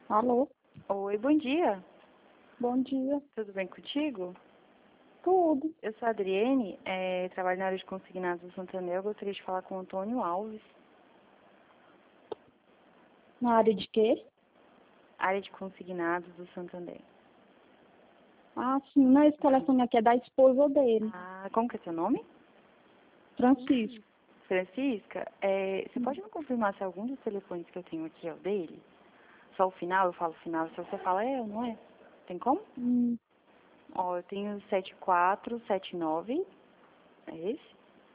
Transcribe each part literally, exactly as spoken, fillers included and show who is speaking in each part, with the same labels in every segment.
Speaker 1: Alô?
Speaker 2: Oi, bom dia.
Speaker 1: Bom dia.
Speaker 2: Tudo bem contigo?
Speaker 1: Tudo.
Speaker 2: Eu sou a Adriene, é, trabalho na área de consignados do Santander. Eu gostaria de falar com o Antônio Alves,
Speaker 1: Na área de quê?
Speaker 2: área de consignados do Santander.
Speaker 1: Ah, sim. Não, esse telefone aqui é da esposa dele,
Speaker 2: Ah, como que é seu nome?
Speaker 1: Francisco.
Speaker 2: Francisca, é, você pode me confirmar se algum dos telefones que eu tenho aqui é o dele? Só o final, eu falo o final, se você fala é ou não é? Tem como?
Speaker 1: Hum,
Speaker 2: Ó, eu tenho sete quatro sete nove, é esse?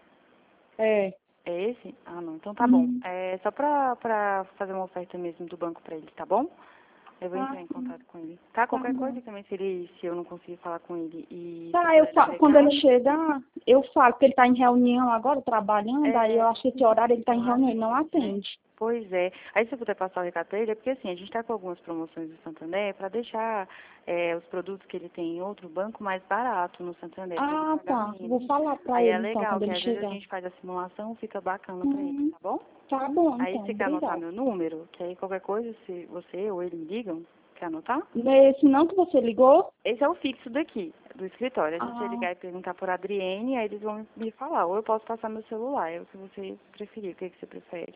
Speaker 1: é.
Speaker 2: É esse? Ah, não, então tá bom.
Speaker 1: Hum.
Speaker 2: É só pra, pra fazer uma oferta mesmo do banco pra ele, tá bom? Eu vou
Speaker 1: Ah,
Speaker 2: entrar em
Speaker 1: sim.
Speaker 2: contato com ele. Tá?
Speaker 1: Tá
Speaker 2: Qualquer
Speaker 1: bom.
Speaker 2: coisa também, se, ele, se eu não conseguir falar com ele e você
Speaker 1: Tá, eu
Speaker 2: puder dar
Speaker 1: falo, quando ele
Speaker 2: recado.
Speaker 1: chegar, eu falo, porque ele tá em reunião agora, trabalhando, aí
Speaker 2: É,
Speaker 1: eu acho que esse horário ele tá em
Speaker 2: não
Speaker 1: reunião, ele não
Speaker 2: atende, né?
Speaker 1: atende.
Speaker 2: Pois é. Aí se você puder passar o recado pra ele, é porque assim, a gente tá com algumas promoções do Santander para deixar é, os produtos que ele tem em outro banco mais barato no Santander, para ele
Speaker 1: Ah,
Speaker 2: pagar
Speaker 1: tá.
Speaker 2: menos.
Speaker 1: Vou falar pra
Speaker 2: Aí é
Speaker 1: ele então,
Speaker 2: legal,
Speaker 1: quando
Speaker 2: que
Speaker 1: ele
Speaker 2: às vezes a
Speaker 1: chegar.
Speaker 2: gente faz a simulação, fica bacana pra ele,
Speaker 1: Hum,
Speaker 2: tá bom?
Speaker 1: tá bom,
Speaker 2: Aí
Speaker 1: então.
Speaker 2: você quer anotar
Speaker 1: Obrigada.
Speaker 2: meu número, que aí qualquer coisa, se você ou ele me ligam, quer anotar?
Speaker 1: Não é esse não que você ligou?
Speaker 2: Esse é o fixo daqui, do escritório. A gente vai
Speaker 1: Ah,
Speaker 2: ligar e perguntar por Adriene, aí eles vão me falar. Ou eu posso passar meu celular, é o que você preferir. O que, que você prefere?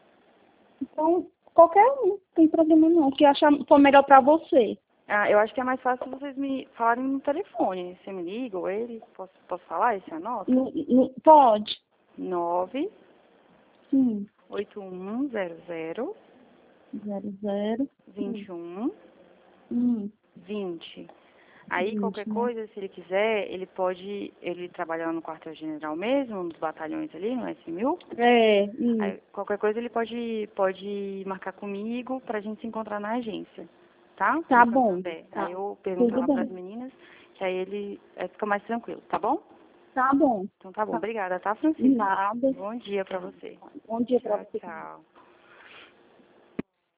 Speaker 1: então, qualquer um, não tem problema não. O que achar for melhor pra você.
Speaker 2: Ah, eu acho que é mais fácil vocês me falarem no telefone. Você me liga ou ele? Posso, posso falar? Esse anota?
Speaker 1: Não, não, pode?
Speaker 2: nove
Speaker 1: Sim.
Speaker 2: oito um zero zero
Speaker 1: Zero, zero.
Speaker 2: vinte
Speaker 1: Hum,
Speaker 2: e um
Speaker 1: hum,
Speaker 2: vinte. Aí, qualquer
Speaker 1: vinte, né?
Speaker 2: coisa, se ele quiser, ele pode, ele trabalha lá no quartel-general mesmo, nos batalhões ali, no S mil.
Speaker 1: É, hum,
Speaker 2: Aí, qualquer coisa ele pode, pode marcar comigo pra gente se encontrar na agência, tá?
Speaker 1: tá
Speaker 2: No
Speaker 1: bom.
Speaker 2: Santander. Aí
Speaker 1: Tá.
Speaker 2: eu pergunto
Speaker 1: Tudo
Speaker 2: lá pras
Speaker 1: bem.
Speaker 2: meninas, que aí ele é, fica mais tranquilo, tá bom?
Speaker 1: Tá bom.
Speaker 2: Então tá bom,
Speaker 1: Tá.
Speaker 2: obrigada, tá, Francisca?
Speaker 1: Nada.
Speaker 2: Bom dia pra você.
Speaker 1: Bom dia pra
Speaker 2: Tchau,
Speaker 1: você também.
Speaker 2: tchau.